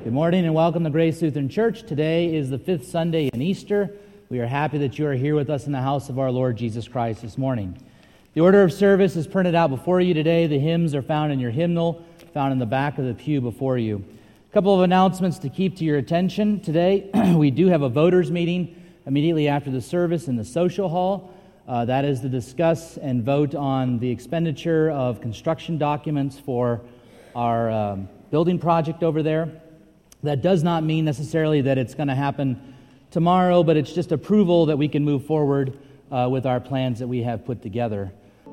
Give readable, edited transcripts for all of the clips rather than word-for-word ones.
Good morning and welcome to Grace Lutheran Church. Today is the fifth Sunday in Easter. We are happy that you are here with us in the house of our Lord Jesus Christ this morning. The order of service is printed out before you today. The hymns are found in your hymnal, found in the back of the pew before you. A couple of announcements to keep to your attention. Today, we do have a voters meeting immediately after the service in the social hall. That is to discuss and vote on the expenditure of construction documents for our building project over there. That does not mean necessarily that it's going to happen tomorrow, but it's just approval that we can move forward with our plans that we have put together.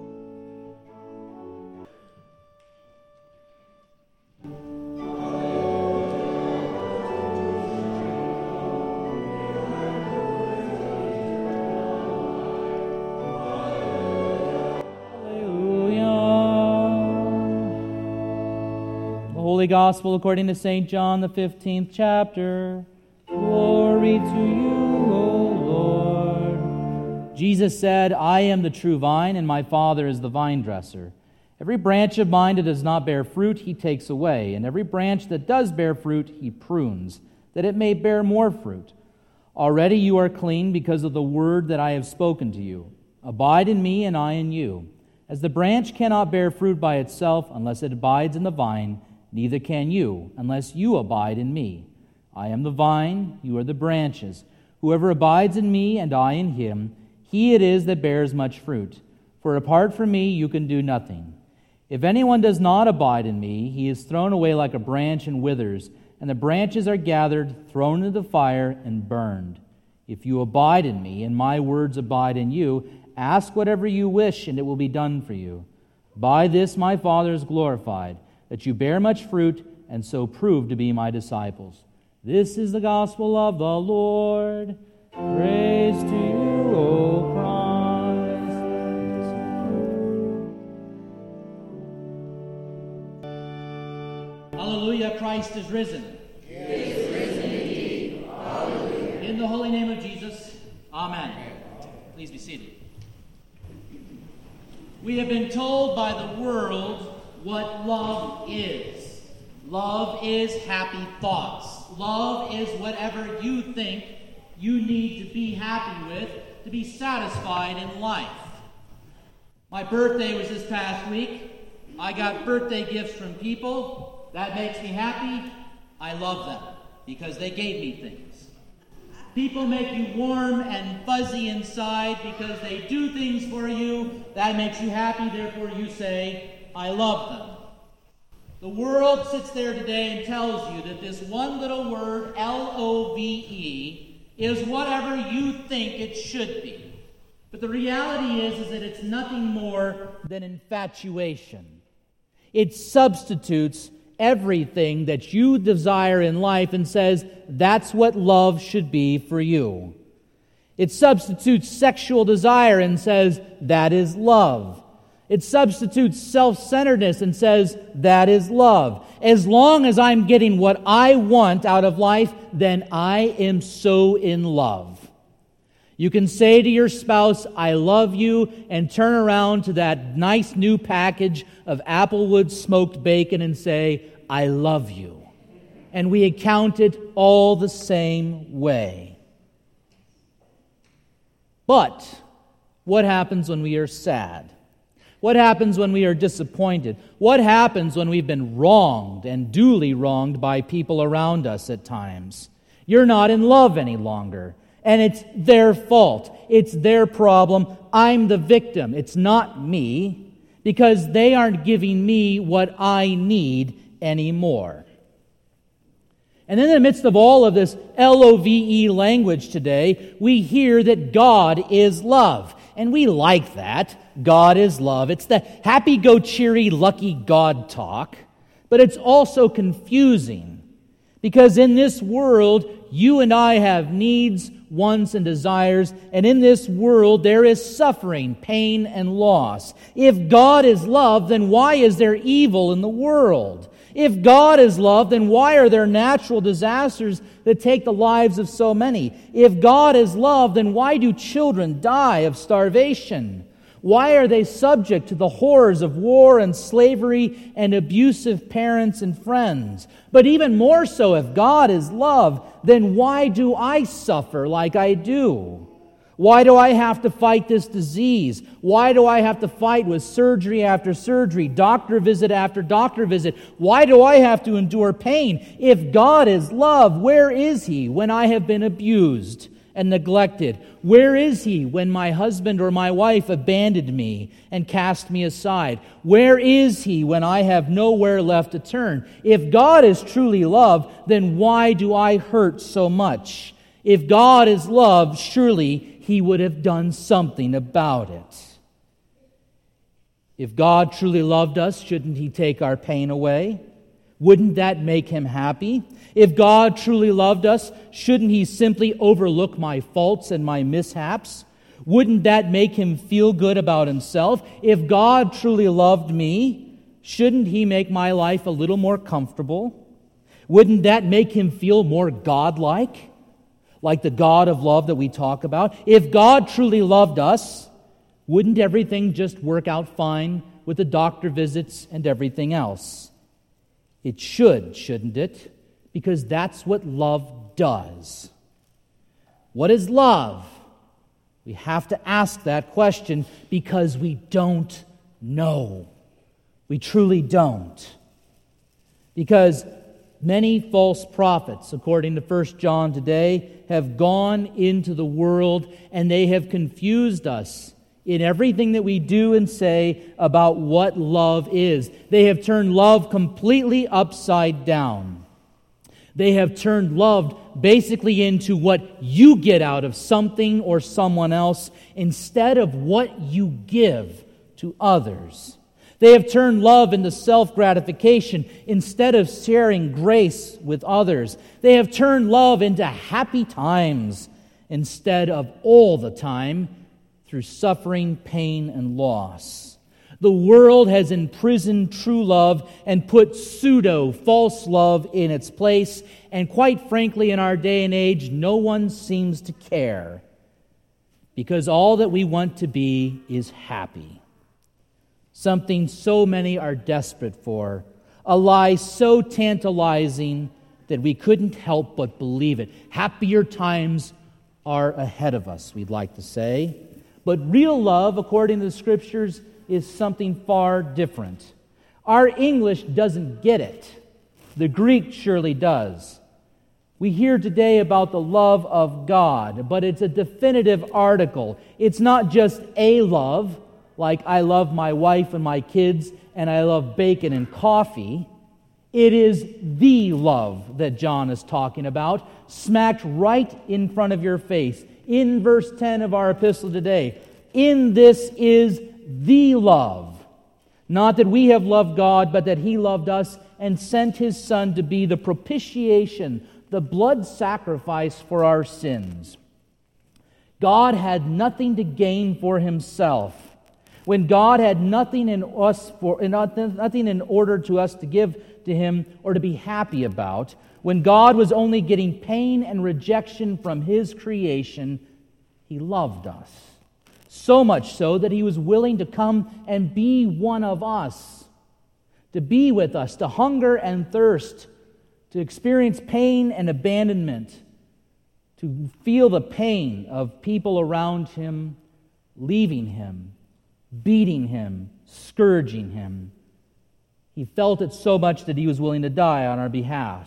Holy Gospel according to St. John, the 15th chapter. Glory to you, O Lord. Jesus said, I am the true vine, and my Father is the vine dresser. Every branch of mine that does not bear fruit, he takes away, and every branch that does bear fruit, he prunes, that it may bear more fruit. Already you are clean because of the word that I have spoken to you. Abide in me, and I in you. As the branch cannot bear fruit by itself unless it abides in the vine, neither can you, unless you abide in me. I am the vine, you are the branches. Whoever abides in me and I in him, he it is that bears much fruit. For apart from me you can do nothing. If anyone does not abide in me, he is thrown away like a branch and withers, and the branches are gathered, thrown into the fire, and burned. If you abide in me, and my words abide in you, ask whatever you wish, and it will be done for you. By this my Father is glorified, that you bear much fruit, and so prove to be my disciples. This is the gospel of the Lord. Praise to you, O Christ. Hallelujah, Christ is risen. He is risen indeed. Hallelujah. In the holy name of Jesus, amen. Please be seated. We have been told by the world what love is. Love is happy thoughts. Love is whatever you think you need to be happy with to be satisfied in life. My birthday was this past week. I got birthday gifts from people. That makes me happy. I love them because they gave me things. People make you warm and fuzzy inside because they do things for you. That makes you happy, therefore you say, I love them. The world sits there today and tells you that this one little word, L-O-V-E, is whatever you think it should be. But the reality is that it's nothing more than infatuation. It substitutes everything that you desire in life and says that's what love should be for you. It substitutes sexual desire and says that is love. It substitutes self-centeredness and says, that is love. As long as I'm getting what I want out of life, then I am so in love. You can say to your spouse, I love you, and turn around to that nice new package of Applewood smoked bacon and say, I love you. And we account it all the same way. But what happens when we are sad? What happens when we are disappointed? What happens when we've been wronged and duly wronged by people around us at times? You're not in love any longer, and it's their fault. It's their problem. I'm the victim. It's not me, because they aren't giving me what I need anymore. And in the midst of all of this L-O-V-E language today, we hear that God is love. And we like that. God is love. It's the happy-go-cheery, lucky God talk. But it's also confusing. Because in this world, you and I have needs, wants, and desires. And in this world, there is suffering, pain, and loss. If God is love, then why is there evil in the world? If God is love, then why are there natural disasters that take the lives of so many? If God is love, then why do children die of starvation? Why are they subject to the horrors of war and slavery and abusive parents and friends? But even more so, if God is love, then why do I suffer like I do? Why do I have to fight this disease? Why do I have to fight with surgery after surgery, doctor visit after doctor visit? Why do I have to endure pain? If God is love, where is He when I have been abused and neglected? Where is He when my husband or my wife abandoned me and cast me aside? Where is He when I have nowhere left to turn? If God is truly love, then why do I hurt so much? If God is love, surely He would have done something about it. If God truly loved us, shouldn't He take our pain away? Wouldn't that make Him happy? If God truly loved us, shouldn't He simply overlook my faults and my mishaps? Wouldn't that make Him feel good about Himself? If God truly loved me, shouldn't He make my life a little more comfortable? Wouldn't that make Him feel more God-like? Like the God of love that we talk about? If God truly loved us, wouldn't everything just work out fine with the doctor visits and everything else? It should, shouldn't it? Because that's what love does. What is love? We have to ask that question because we don't know. We truly don't. Because many false prophets, according to 1 John today, have gone into the world and they have confused us in everything that we do and say about what love is. They have turned love completely upside down. They have turned love basically into what you get out of something or someone else instead of what you give to others. They have turned love into self-gratification instead of sharing grace with others. They have turned love into happy times instead of all the time through suffering, pain, and loss. The world has imprisoned true love and put pseudo-false love in its place, and quite frankly, in our day and age, no one seems to care because all that we want to be is happy. Something so many are desperate for, a lie so tantalizing that we couldn't help but believe it. Happier times are ahead of us, we'd like to say. But real love, according to the Scriptures, is something far different. Our English doesn't get it. The Greek surely does. We hear today about the love of God, but it's a definitive article. It's not just a love, like I love my wife and my kids, and I love bacon and coffee. It is the love that John is talking about, smacked right in front of your face. In verse 10 of our epistle today, in this is the love. Not that we have loved God, but that He loved us and sent His Son to be the propitiation, the blood sacrifice for our sins. God had nothing to gain for Himself. When God had nothing in order to us to give to Him or to be happy about, when God was only getting pain and rejection from His creation, He loved us. So much so that He was willing to come and be one of us, to be with us, to hunger and thirst, to experience pain and abandonment, to feel the pain of people around Him leaving Him, beating Him, scourging Him. He felt it so much that He was willing to die on our behalf.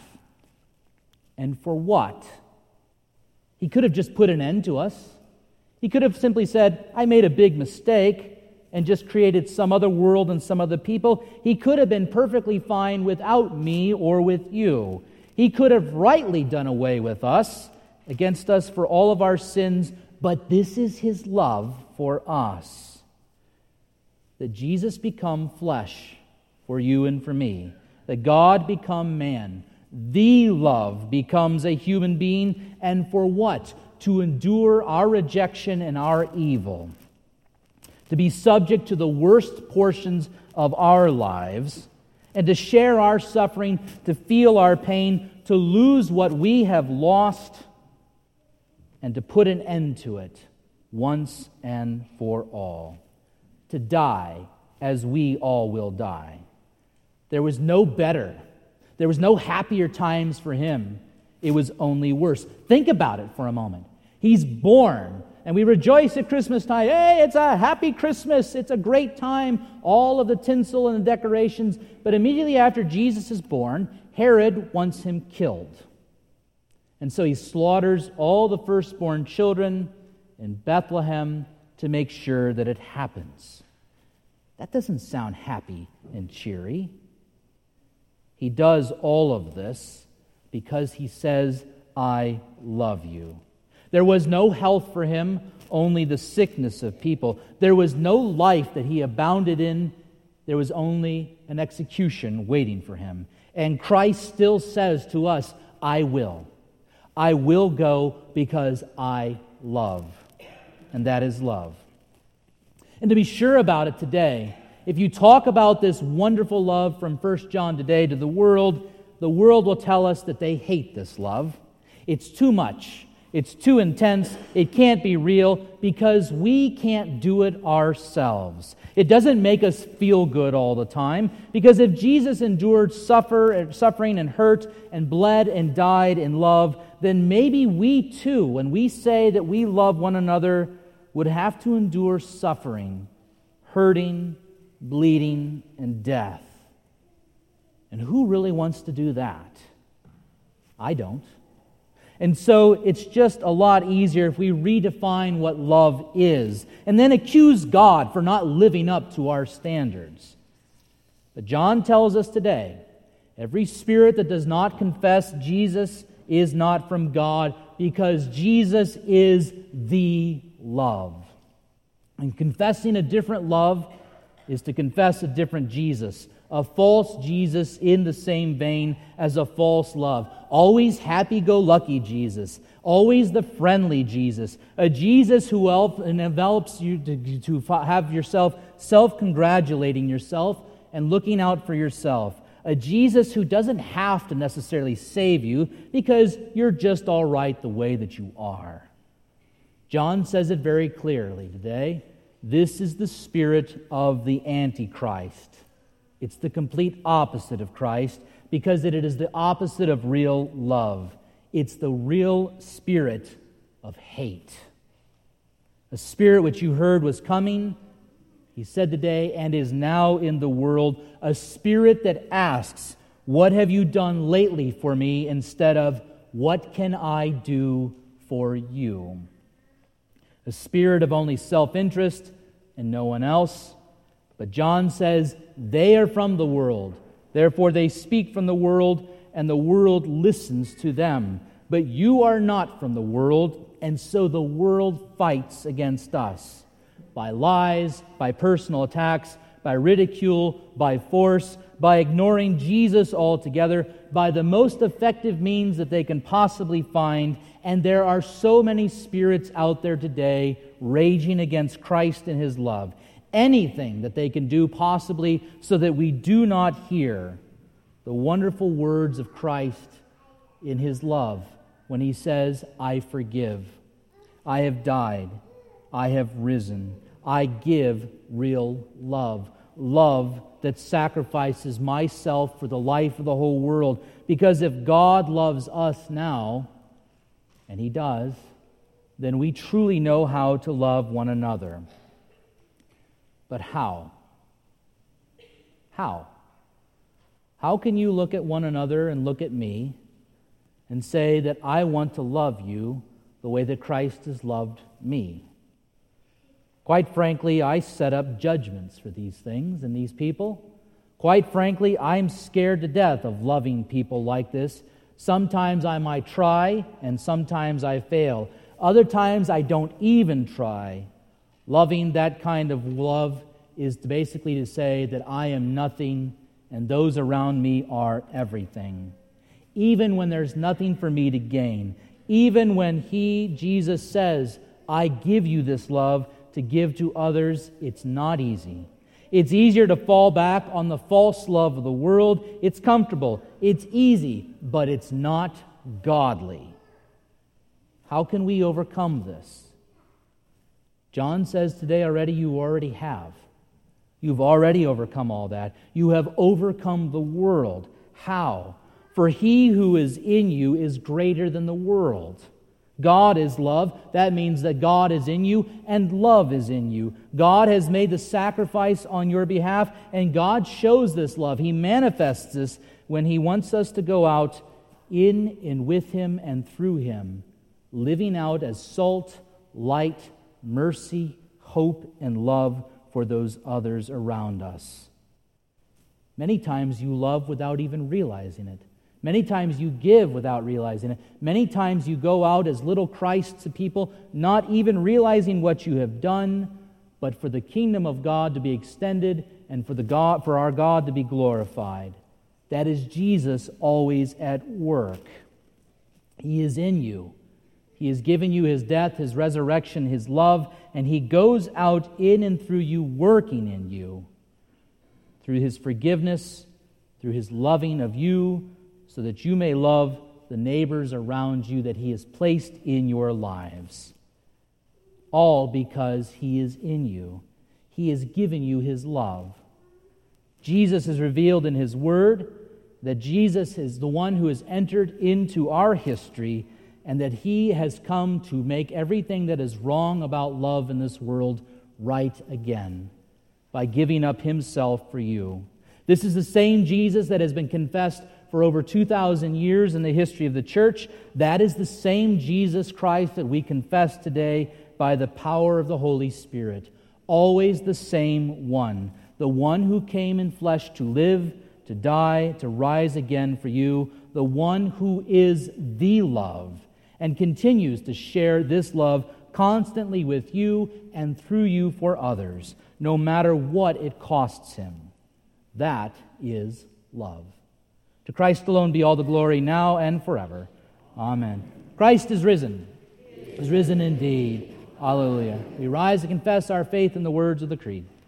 And for what? He could have just put an end to us. He could have simply said, I made a big mistake, and just created some other world and some other people. He could have been perfectly fine without me or with you. He could have rightly done away with us, against us for all of our sins, but this is His love for us. That Jesus become flesh for you and for me. That God become man. The love becomes a human being, and for what? To endure our rejection and our evil. To be subject to the worst portions of our lives, and to share our suffering, to feel our pain, to lose what we have lost, and to put an end to it once and for all. to die as we all will die. There was no better. There was no happier times for him. It was only worse. Think about it for a moment. He's born, and we rejoice at Christmas time. Hey, it's a happy Christmas. It's a great time. All of the tinsel and the decorations. But immediately after Jesus is born, Herod wants him killed. And so he slaughters all the firstborn children in Bethlehem to make sure that it happens. That doesn't sound happy and cheery. He does all of this because he says, I love you. There was no health for him, only the sickness of people. There was no life that he abounded in. There was only an execution waiting for him. And Christ still says to us, I will. I will go because I love. And that is love. And to be sure about it today, if you talk about this wonderful love from 1 John today to the world will tell us that they hate this love. It's too much. It's too intense. It can't be real because we can't do it ourselves. It doesn't make us feel good all the time because if Jesus endured suffering and hurt and bled and died in love, then maybe we too, when we say that we love one another, would have to endure suffering, hurting, bleeding, and death. And who really wants to do that? I don't. And so it's just a lot easier if we redefine what love is and then accuse God for not living up to our standards. But John tells us today, every spirit that does not confess Jesus is not from God because Jesus is the love. And confessing a different love is to confess a different Jesus, a false Jesus in the same vein as a false love. Always happy-go-lucky Jesus, always the friendly Jesus, a Jesus who envelops you to have yourself self-congratulating yourself and looking out for yourself. A Jesus who doesn't have to necessarily save you because you're just all right the way that you are. John says it very clearly today. This is the spirit of the Antichrist. It's the complete opposite of Christ because it is the opposite of real love. It's the real spirit of hate. A spirit which you heard was coming, he said today, and is now in the world. A spirit that asks, what have you done lately for me, instead of, what can I do for you? A spirit of only self-interest and no one else. But John says, they are from the world. Therefore they speak from the world, and the world listens to them. But you are not from the world, and so the world fights against us. By lies, by personal attacks, by ridicule, by force, by ignoring Jesus altogether, by the most effective means that they can possibly find. And there are so many spirits out there today raging against Christ and His love. Anything that they can do possibly so that we do not hear the wonderful words of Christ in His love when He says, I forgive, I have died, I have risen, I give real love. Love that sacrifices myself for the life of the whole world. Because if God loves us now, and He does, then we truly know how to love one another. But how? How? How can you look at one another and look at me and say that I want to love you the way that Christ has loved me? Quite frankly, I set up judgments for these things and these people. Quite frankly, I'm scared to death of loving people like this. Sometimes I might try, and sometimes I fail. Other times I don't even try. Loving that kind of love is basically to say that I am nothing and those around me are everything. Even when there's nothing for me to gain. Even when Jesus says, I give you this love to give to others, it's not easy. It's easier to fall back on the false love of the world. It's comfortable. It's easy, but it's not godly. How can we overcome this? John says today already, you already have. You've already overcome all that. You have overcome the world. How? For he who is in you is greater than the world. God is love. That means that God is in you and love is in you. God has made the sacrifice on your behalf, and God shows this love. He manifests this when He wants us to go out in and with Him and through Him, living out as salt, light, mercy, hope, and love for those others around us. Many times you love without even realizing it. Many times you give without realizing it. Many times you go out as little Christs to people, not even realizing what you have done, but for the kingdom of God to be extended and for our God to be glorified. That is Jesus always at work. He is in you. He has given you His death, His resurrection, His love, and He goes out in and through you, working in you, through His forgiveness, through His loving of you, so that you may love the neighbors around you that He has placed in your lives. All because He is in you. He has given you His love. Jesus is revealed in His Word, that Jesus is the one who has entered into our history, and that He has come to make everything that is wrong about love in this world right again by giving up Himself for you. This is the same Jesus that has been confessed for over 2,000 years in the history of the church. That is the same Jesus Christ that we confess today by the power of the Holy Spirit. Always the same one. The one who came in flesh to live, to die, to rise again for you. The one who is the love and continues to share this love constantly with you and through you for others, no matter what it costs Him. That is love. To Christ alone be all the glory now and forever. Amen. Christ is risen. Is risen indeed. Hallelujah. We rise to confess our faith in the words of the Creed.